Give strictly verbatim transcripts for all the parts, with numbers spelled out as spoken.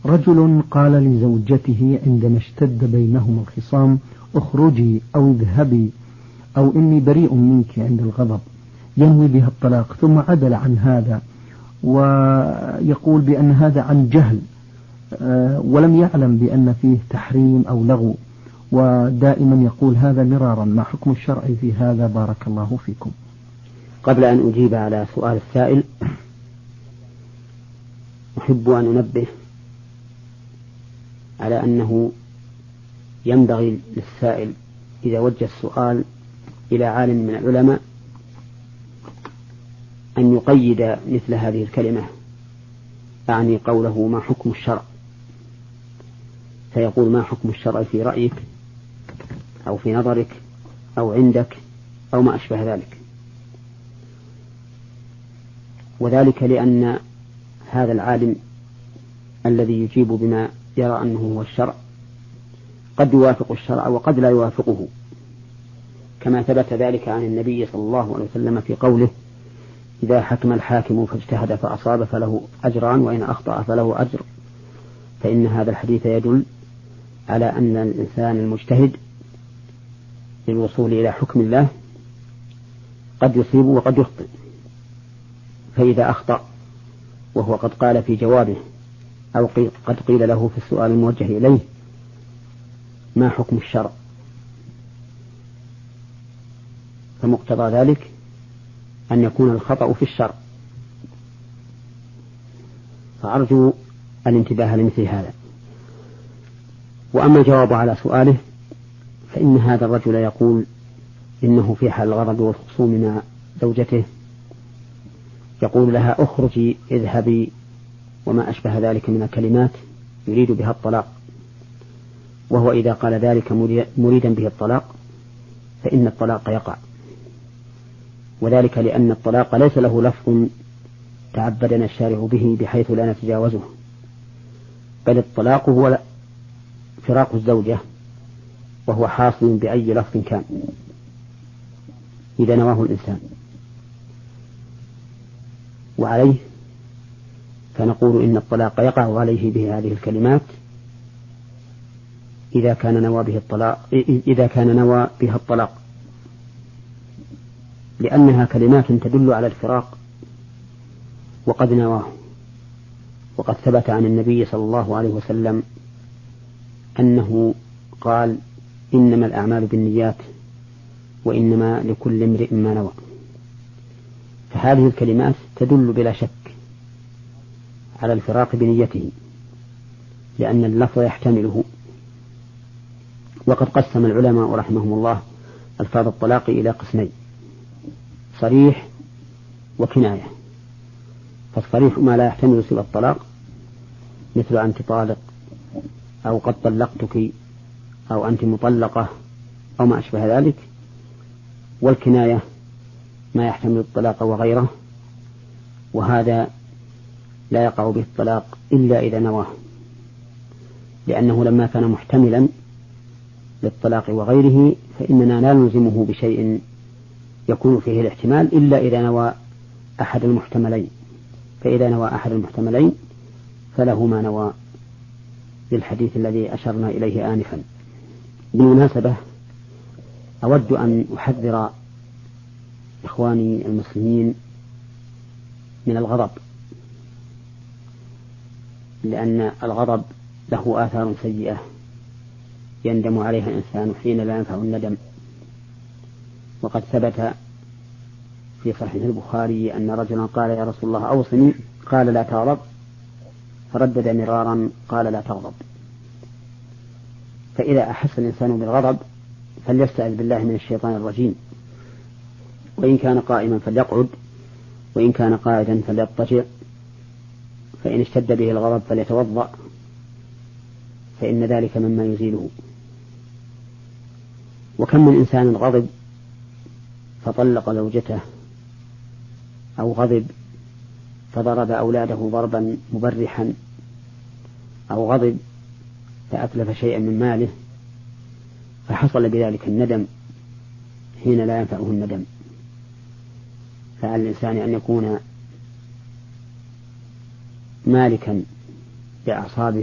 رجل قال لزوجته عندما اشتد بينهما الخصام: اخرجي أو اذهبي أو إني بريء منك عند الغضب، ينوي بها الطلاق، ثم عدل عن هذا ويقول بأن هذا عن جهل ولم يعلم بأن فيه تحريم أو لغو، ودائما يقول هذا مرارا. ما حكم الشرع في هذا بارك الله فيكم؟ قبل أن أجيب على سؤال السائل أحب أن أنبه على أنه ينبغي للسائل إذا وجه السؤال إلى عالم من العلماء أن يقيد مثل هذه الكلمة، أعني قوله ما حكم الشرع، فيقول ما حكم الشرع في رأيك أو في نظرك أو عندك أو ما أشبه ذلك. وذلك لأن هذا العالم الذي يجيب بما يرى أنه هو الشرع قد يوافق الشرع وقد لا يوافقه، كما ثبت ذلك عن النبي صلى الله عليه وسلم في قوله: إذا حكم الحاكم فاجتهد فأصاب فله أجران وإن أخطأ فله أجر. فإن هذا الحديث يدل على أن الإنسان المجتهد للوصول إلى حكم الله قد يصيب وقد يخطئ، فإذا أخطأ وهو قد قال في جوابه أو قد قيل له في السؤال الموجه إليه ما حكم الشرع، فمقتضى ذلك أن يكون الخطأ في الشرع، فأرجو الانتباه لمثل هذا. وأما الجواب على سؤاله فإن هذا الرجل يقول إنه في حال الغضب والخصوم مع زوجته يقول لها: اخرجي اذهبي وما أشبه ذلك من الكلمات يريد بها الطلاق، وهو إذا قال ذلك مريدا به الطلاق فإن الطلاق يقع، وذلك لأن الطلاق ليس له لفظ تعبدنا الشارع به بحيث لا نتجاوزه، بل الطلاق هو فراق الزوجة، وهو حاصل بأي لفظ كان إذا نواه الإنسان. وعليه فنقول إن الطلاق يقع عليه به هذه الكلمات إذا كان نوى به الطلاق إذا كان نوى بها الطلاق، لأنها كلمات تدل على الفراق وقد نواه. وقد ثبت عن النبي صلى الله عليه وسلم أنه قال: إنما الأعمال بالنيات وإنما لكل امرئ ما نوى. فهذه الكلمات تدل بلا شك على الفراق بنيته، لأن اللفظ يحتمله. وقد قسم العلماء رحمهم الله ألفاظ الطلاق إلى قسمين: صريح وكناية. فالصريح ما لا يحتمل سوى الطلاق، مثل أنت طالق أو قد طلقتك أو أنت مطلقة أو ما أشبه ذلك. والكناية ما يحتمل الطلاق وغيره، وهذا لا يقع به الطلاق إلا إذا نواه، لأنه لما كان محتملا للطلاق وغيره فإننا لا نلزمه بشيء يكون فيه الاحتمال إلا إذا نوى أحد المحتملين، فإذا نوى أحد المحتملين فله ما نوى للحديث الذي أشرنا إليه آنفا. بالمناسبة أود أن أحذر إخواني المسلمين من الغضب، لأن الغضب له آثار سيئة يندم عليها الإنسان حين لا ينفع الندم. وقد ثبت في صحيح البخاري أن رجلا قال: يا رسول الله أوصني، قال: لا تغضب، فردد مرارا قال: لا تغضب. فإذا أحس الإنسان بالغضب فليستعذ بالله من الشيطان الرجيم، وإن كان قائما فليقعد، وإن كان قاعدا فليضطجع، فإن اشتد به الغضب فليتوضأ، فإن ذلك مما يزيله. وكم من إنسان غضب فطلق زوجته، أو غضب فضرب أولاده ضربا مبرحا، أو غضب فأتلف شيئا من ماله، فحصل بذلك الندم حين لا ينفعه الندم. فعلى الإنسان أن يكون مالكا بأعصابه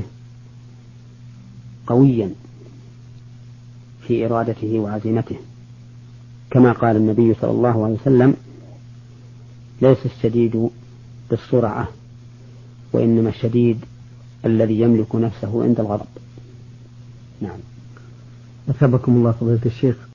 قويا في إرادته وعزيمته، كما قال النبي صلى الله عليه وسلم: ليس الشديد بالسرعة، وإنما الشديد الذي يملك نفسه عند الغضب. نعم. أثابكم الله فضيلة الشيخ.